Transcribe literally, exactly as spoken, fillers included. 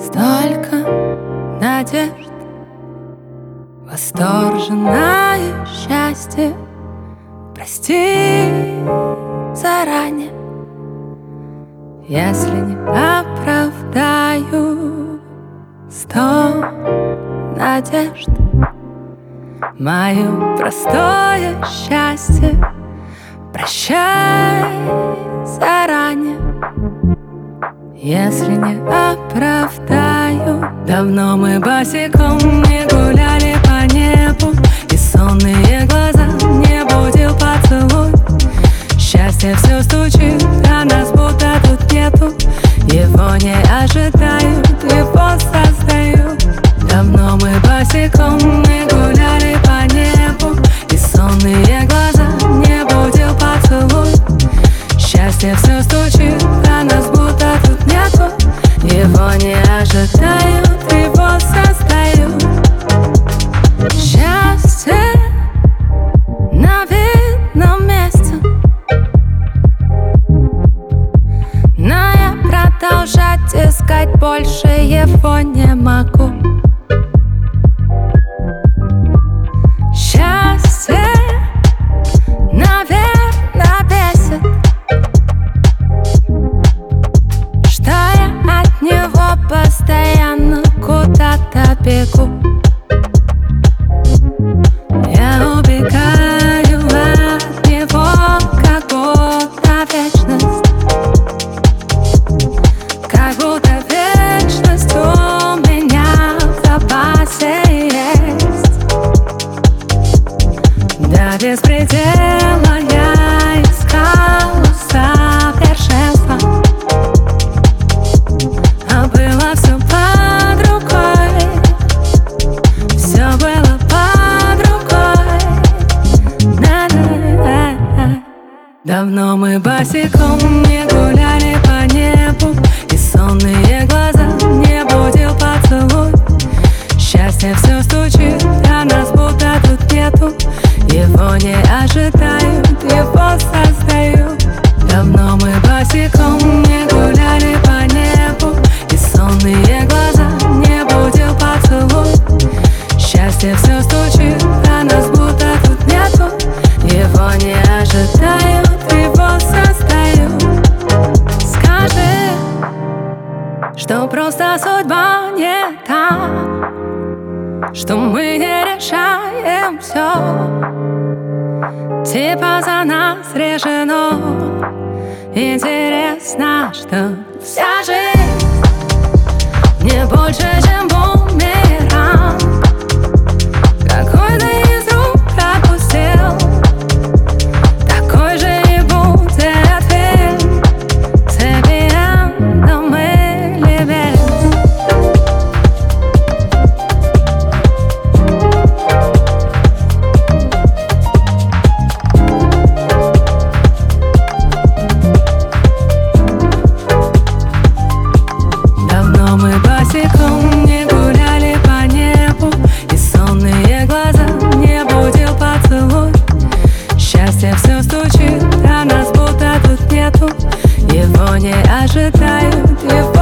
Столько надежд, восторженное счастье. Прости заранее, если не оправдаю сто надежд. Мое простое счастье прощай заранее, если не оправдаю. Давно мы босиком не гуляли по небу, и сонные глаза не будил поцелуй. Счастье все стучит, а нас будто тут нету. Его не ожидают, его создают. Давно мы босиком не гуляли по небу, и сонные глаза не будил поцелуй. Счастье все стучит, а нас будто тут нету. Его не ожидают, его создают. Счастье на видном месте, но я продолжать искать больше его не могу. Счастье, наверное, бесит, что я от него постоянно куда-то бегу. Я убегаю от него, как будто вечность, как будто вечность у меня в запасе есть. До беспредела я искала совершенства, а было все под рукой, все было под рукой. Да-да-да. Давно мы босиком не гуляли по небу, и сонные глаза не будил поцелуй. Счастье все стучит, а нас будто тут нету. Его не ожидают, его создают. Давно мы босиком не гуляли по небу, и сонные глаза не будил поцелуй. Счастье все стучит, а нас будто тут нету. Его не ожидают, его создают. Скажи, что просто судьба не та, что мы не решаем все, типа за нас решено. Интересно, что вся жизнь не больше, чем бумеранг, какой-то из рук отпустил, такой же и будет фильм с хэппи-эндом или без. Мы босиком не гуляли по небу, и сонные глаза не будил поцелуй. Счастье все стучит, а нас будто тут нету. Его не ожидают, его